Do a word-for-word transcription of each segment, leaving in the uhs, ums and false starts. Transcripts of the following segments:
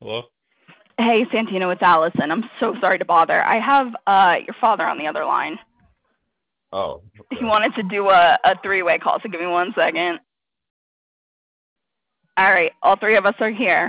Hello? Hey, Santino, it's Allison. I'm so sorry to bother. I have uh, your father on the other line. Oh, He okay. wanted to do a, a three-way call, so give me one second. All right, all three of us are here.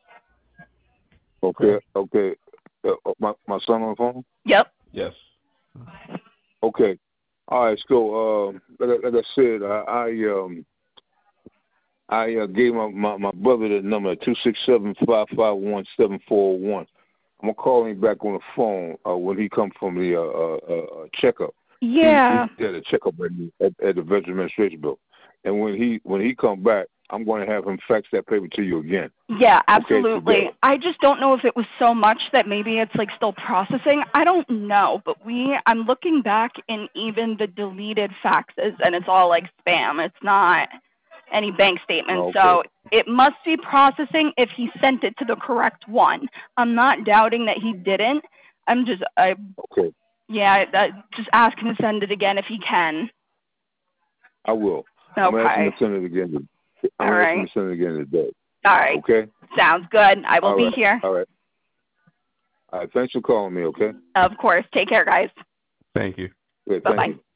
Okay, okay. Uh, uh, my my son on the phone. Yep. Yes. Okay. All right. So, um, like, I- like I said, I, I um I uh, gave my, my my brother the number two six seven five five one seven four one. I'm gonna call him back on the phone uh, when he come from the uh, uh, uh, checkup. Yeah. He, he had a checkup at, at, at the Veterans Administration Bureau, and when he when he come back, I'm going to have him fax that paper to you again. Yeah, absolutely. Okay, I just don't know if it was so much that maybe it's like still processing. I don't know, but we I'm looking back in even the deleted faxes and it's all like spam. It's not any bank statements. Okay. So it must be processing if he sent it to the correct one. I'm not doubting that he didn't. I'm just I Okay. yeah, that, just ask him to send it again if he can. I will. Okay. I'm gonna ask him to send it again. I'm All gonna ask right. him to send it again today. All right. Okay. Sounds good. I will All be right. here. All right. All right. Thanks for calling me. Okay. Of course. Take care, guys. Thank you. Good. Bye-bye. Thank you.